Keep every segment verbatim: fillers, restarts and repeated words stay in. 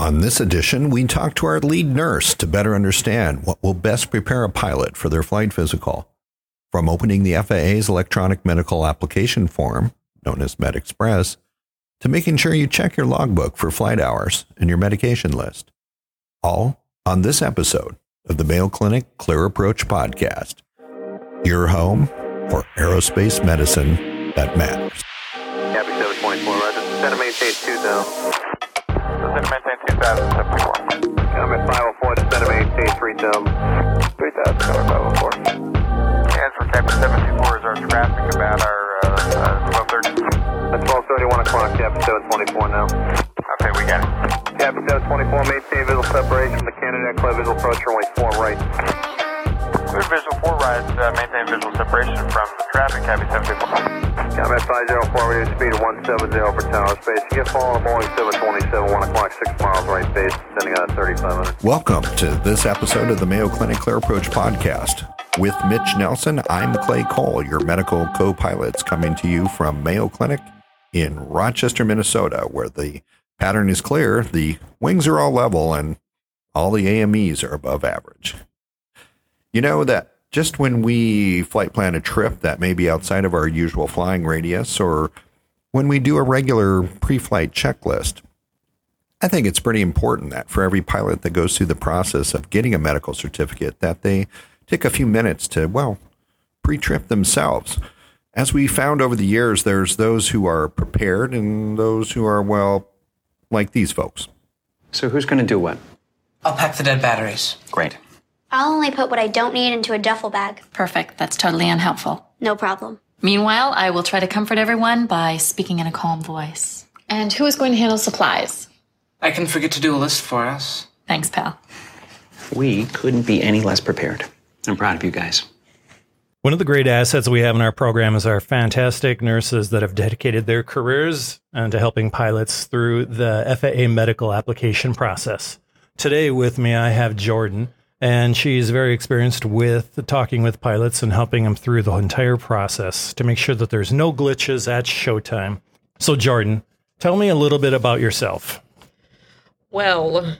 On this edition, we talk to our lead nurse to better understand what will best prepare a pilot for their flight physical. From opening the F A A's electronic medical application form, known as MedExpress, to making sure you check your logbook for flight hours and your medication list. All on this episode of the Mayo Clinic Clear Approach Podcast. Your home for aerospace medicine that matters. Copy seven twenty-four, Roger. Center maintain two thousand. Center maintain two thousand seventy-four. Comment five oh four, center maintain three thousand. three thousand, cover five oh four. As for Captain seven two four, is our traffic about our uh, uh, twelve thirty? That's twelve thirty, one o'clock, Captain seven twenty-four now. Okay, we got it. Captain seven twenty-four, maintain visual separation from the Canada Club, visual approach, runway four right. Clear visual four right, uh, maintain visual separation from the traffic, Captain seven two four. Comment five oh four, reduce speed of one seventy for tower space. You get following Boeing seven twenty-seven, one o'clock, six miles right base, sending out thirty-five hundred. Welcome to this episode of the Mayo Clinic Clear Approach Podcast. With Mitch Nelson, I'm Clay Cole, your medical co-pilots, coming to you from Mayo Clinic in Rochester, Minnesota, where the pattern is clear, the wings are all level, and all the A M Es are above average. You know that just when we flight plan a trip that may be outside of our usual flying radius, or when we do a regular pre-flight checklist, I think it's pretty important that for every pilot that goes through the process of getting a medical certificate, that they take a few minutes to, well, pre-trip themselves. As we found over the years, there's those who are prepared and those who are, well, like these folks. So who's going to do what? I'll pack the dead batteries. Great. I'll only put what I don't need into a duffel bag. Perfect. That's totally unhelpful. No problem. Meanwhile, I will try to comfort everyone by speaking in a calm voice. And who is going to handle supplies? I can forget to do a list for us. Thanks, pal. We couldn't be any less prepared. I'm proud of you guys. One of the great assets we have in our program is our fantastic nurses that have dedicated their careers uh, to helping pilots through the F A A medical application process. Today with me, I have Jordan, and she's very experienced with talking with pilots and helping them through the entire process to make sure that there's no glitches at showtime. So Jordan, tell me a little bit about yourself. Well,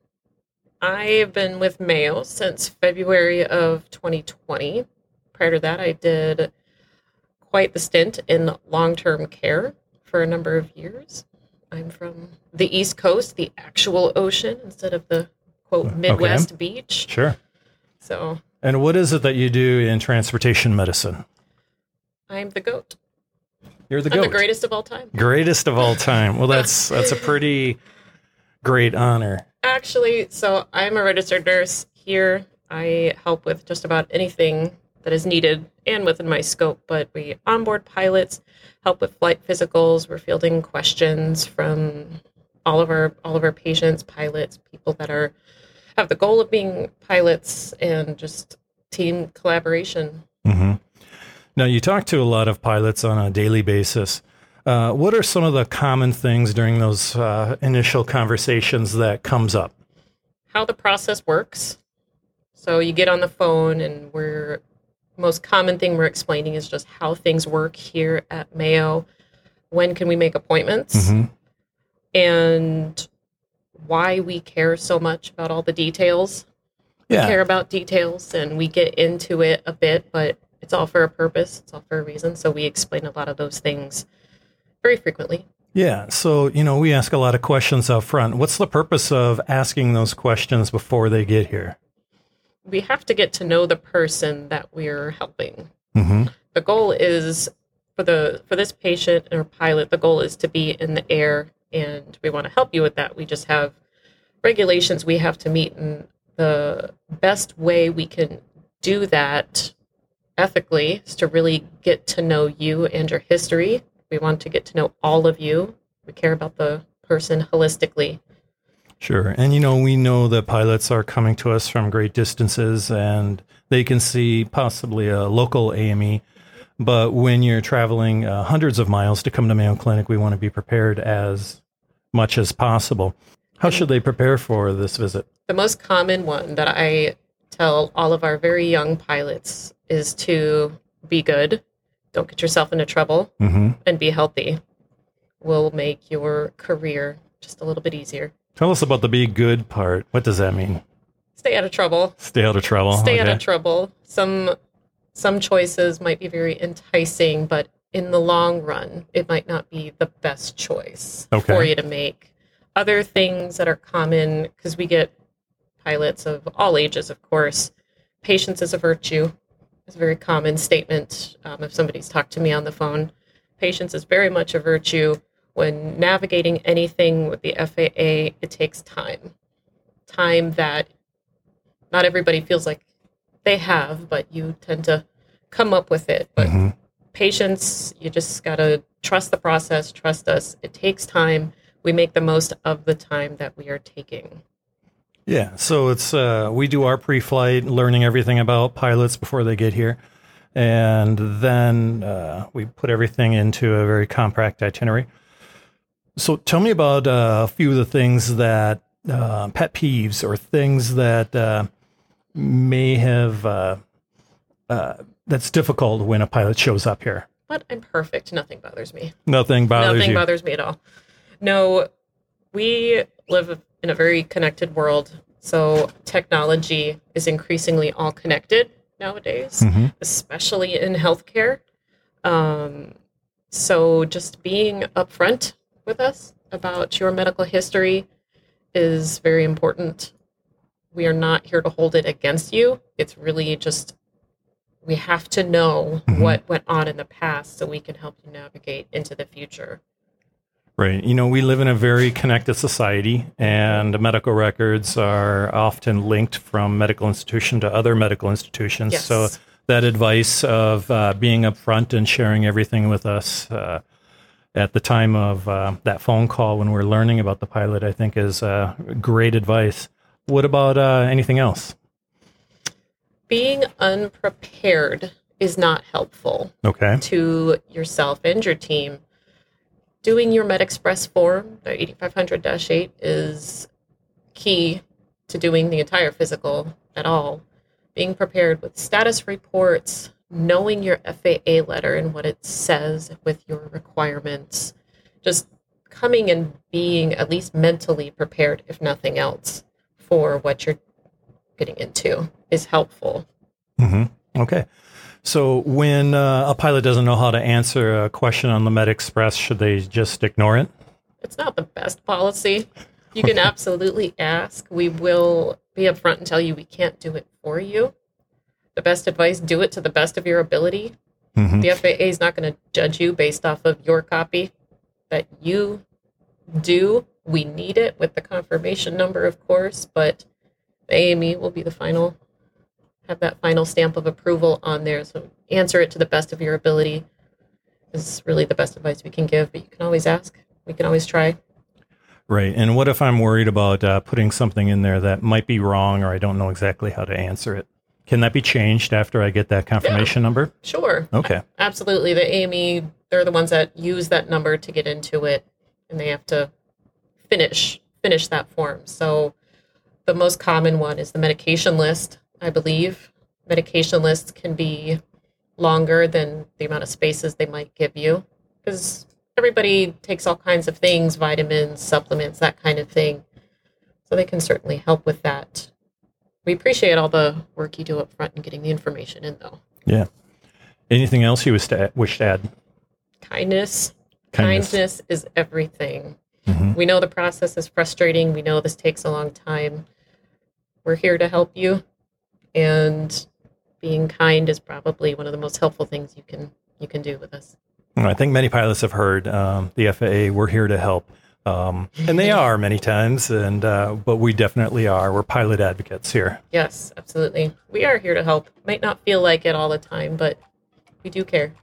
I've been with Mayo since February of twenty twenty. Prior to that, I did quite the stint in long-term care for a number of years. I'm from the East Coast, the actual ocean, instead of the, quote, Midwest okay. beach. Sure. So. And what is it that you do in transportation medicine? I'm the GOAT. You're the I'm GOAT. the greatest of all time. Greatest of all time. Well, that's that's a pretty great honor. Actually, so I'm a registered nurse here. I help with just about anything that is needed and within my scope, but we onboard pilots, help with flight physicals. We're fielding questions from all of our all of our patients, pilots, people that are have the goal of being pilots, and just team collaboration. Mm-hmm. Now, you talk to a lot of pilots on a daily basis. Uh, what are some of the common things during those uh, initial conversations that comes up? How the process works. So you get on the phone, and we're most common thing we're explaining is just how things work here at Mayo. When can we make appointments? Mm-hmm. And why we care so much about all the details. Yeah. We care about details, and we get into it a bit, but it's all for a purpose. It's all for a reason. So we explain a lot of those things very frequently. Yeah. So, you know, we ask a lot of questions up front. What's the purpose of asking those questions before they get here? We have to get to know the person that we're helping. Mm-hmm. The goal is for the for this patient or pilot, the goal is to be in the air, and we want to help you with that. We just have regulations we have to meet, and the best way we can do that ethically is to really get to know you and your history. We want to get to know all of you. We care about the person holistically. Sure. And, you know, we know that pilots are coming to us from great distances, and they can see possibly a local A M E. But when you're traveling uh, hundreds of miles to come to Mayo Clinic, we want to be prepared as much as possible. How should they prepare for this visit? The most common one that I tell all of our very young pilots is to be good, don't get yourself into trouble, mm-hmm. and be healthy. Will make your career just a little bit easier. Tell us about the be good part. What does that mean? Stay out of trouble. Stay out of trouble. Stay okay. out of trouble. Some some choices might be very enticing, but in the long run, it might not be the best choice okay. for you to make. Other things that are common, because we get pilots of all ages, of course. Patience is a virtue. It's a very common statement um, if somebody's talked to me on the phone. Patience is very much a virtue. When navigating anything with the F A A, it takes time. Time that not everybody feels like they have, but you tend to come up with it. But mm-hmm. patience, you just got to trust the process, trust us. It takes time. We make the most of the time that we are taking. Yeah, so it's uh, we do our pre-flight, learning everything about pilots before they get here. And then uh, we put everything into a very compact itinerary. So tell me about uh, a few of the things that, uh, pet peeves or things that uh, may have, uh, uh, that's difficult when a pilot shows up here. But I'm perfect. Nothing bothers me. Nothing bothers Nothing you. bothers me at all. No, we live in a very connected world. So technology is increasingly all connected nowadays, mm-hmm. especially in healthcare. Um, so just being upfront with us about your medical history is very important. We are not here to hold it against you. It's really just, we have to know mm-hmm. what went on in the past so we can help you navigate into the future. Right. You know, we live in a very connected society, and medical records are often linked from medical institution to other medical institutions. Yes. So that advice of uh, being upfront and sharing everything with us uh, at the time of uh, that phone call when we're learning about the pilot, I think is uh, great advice. What about uh, anything else? Being unprepared is not helpful okay. to yourself and your team. Doing your MedExpress form, the eighty-five hundred dash eight, is key to doing the entire physical at all. Being prepared with status reports, knowing your F A A letter and what it says with your requirements, just coming and being at least mentally prepared, if nothing else, for what you're getting into is helpful. Mm-hmm. Okay. So when uh, a pilot doesn't know how to answer a question on the MedExpress, should they just ignore it? It's not the best policy. You can absolutely ask. We will be upfront and tell you we can't do it for you. The best advice, do it to the best of your ability. Mm-hmm. The F A A is not going to judge you based off of your copy that you do. We need it with the confirmation number, of course, but the A M E will be the final have that final stamp of approval on there. So answer it to the best of your ability is really the best advice we can give, but you can always ask. We can always try. Right. And what if I'm worried about uh, putting something in there that might be wrong, or I don't know exactly how to answer it? Can that be changed after I get that confirmation yeah, number? Sure. Okay. Absolutely. The A M E, they're the ones that use that number to get into it, and they have to finish finish that form. So the most common one is the medication list. I believe medication lists can be longer than the amount of spaces they might give you, because everybody takes all kinds of things, vitamins, supplements, that kind of thing. So they can certainly help with that. We appreciate all the work you do up front in getting the information in, though. Yeah. Anything else you wish to add? Wish to add? Kindness. Kindness. Kindness is everything. Mm-hmm. We know the process is frustrating. We know this takes a long time. We're here to help you. And being kind is probably one of the most helpful things you can you can do with us. I think many pilots have heard um, the F A A, we're here to help. Um, and they are many times, and uh, but we definitely are. We're pilot advocates here. Yes, absolutely. We are here to help. Might not feel like it all the time, but we do care.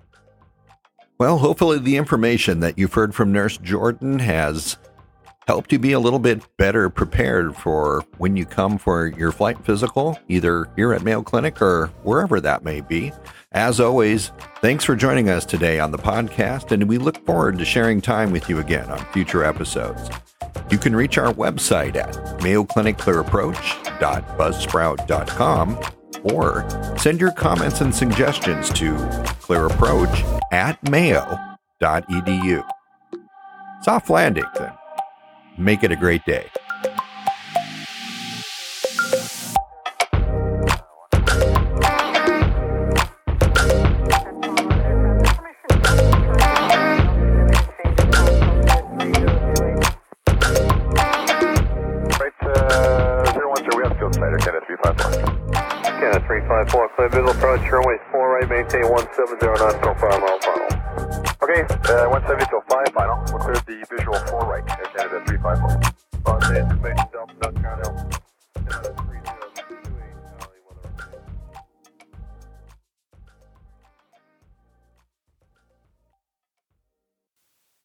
Well, hopefully the information that you've heard from Nurse Jordan has helped you be a little bit better prepared for when you come for your flight physical, either here at Mayo Clinic or wherever that may be. As always, thanks for joining us today on the podcast, and we look forward to sharing time with you again on future episodes. You can reach our website at mayo clinic clear approach dot buzzsprout dot com or send your comments and suggestions to clearapproach at mayo dot edu. Soft landing then. Make it a great day. Canada three five four, clear visual approach, runway four right, maintain one seven zero nine, so five mile final. Okay, uh, one seventy to five final. We'll clear the visual four right, Canada three five four. Positive information, Delta, North Carolina.